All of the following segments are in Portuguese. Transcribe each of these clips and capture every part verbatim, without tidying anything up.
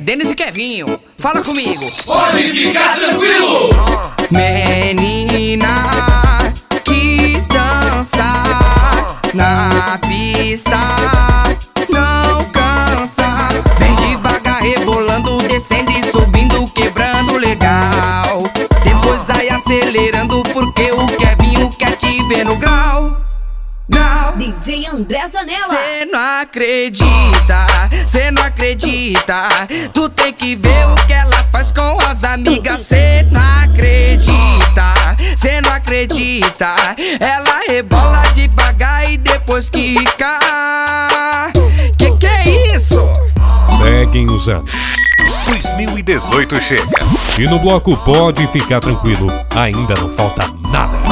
Denis e Kevinho, fala comigo. Pode ficar tranquilo. Menina que dança na pista não cansa. Vem devagar rebolando, descendo e subindo, quebrando legal. Depois vai acelerando porque o Kevinho quer te ver no grau. Grau. D J André Zanella. Cê não acredita, cê não acredita. Tu tem que ver o que ela faz com as amigas. Cê não acredita, cê não acredita. Ela rebola devagar e depois quica. Que que é isso? Seguem os anos. dois mil e dezoito chega. E no bloco Pode Ficar Tranquilo, ainda não falta nada.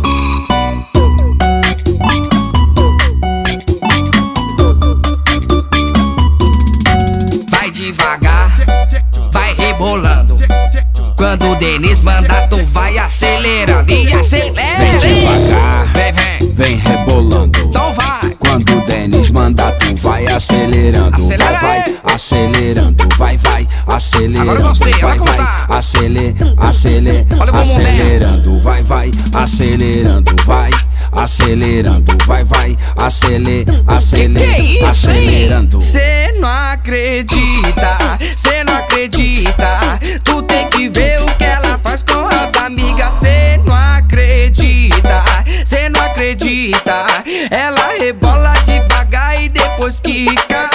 Devagar, vai rebolando. Quando o Denis manda, tu vai acelerando. E acelera. Vem devagar, vem, vem, vem rebolando. Então vai. Quando o Denis manda, tu vai acelerando. Acelera vai, aí. vai, acelerando. Vai, vai, acelerando. Agora eu gostei, vai, vai vai, contar. acele, acele, Olha o bumbum acelerando. Vai, vai, acelerando. Vai, acelerando. Vai, vai, acele, acele, Que que é isso, acelerando. Cê não acredita, cê não acredita. Tu tem que ver o que ela faz com as amigas. Cê não acredita, cê não acredita. Ela rebola devagar e depois quica.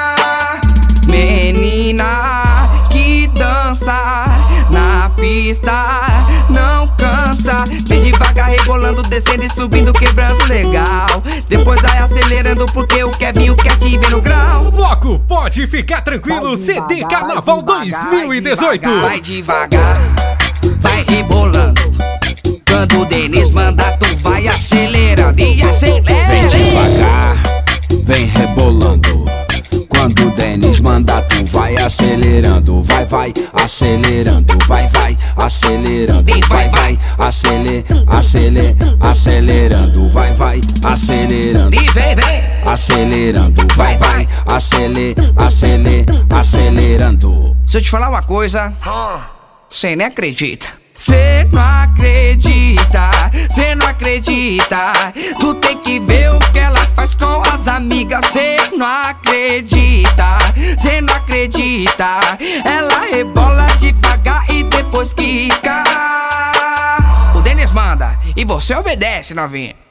Menina que dança na pista não cansa. Vem devagar rebolando, descendo e subindo, quebrando legal. Depois vai acelerando porque o Kevinho quer te ver no grau. O bloco Pode Ficar Tranquilo, C D Carnaval dois mil e dezoito. Vai devagar, vai rebolando. Quando o Denis manda, tu vai acelerando. E acelera. Vem devagar, vem rebolando. Quando o Denis manda, tu vai acelerando. Vai, vai, acelerando. Vai, vai, acelerando. Vai, vai, acele, acele, acelerando. Vai, vai, acelerando. E vem, vem. Acelerando. Vai, vai, acele, acele, acelerando. Se eu te falar uma coisa, cê nem acredita. Cê não acredita, cê não acredita. Tu tem que ver o que ela faz com as amigas. Cê não acredita, cê não acredita. Ela rebola devagar e depois quica. O Denis manda e você obedece, novinha.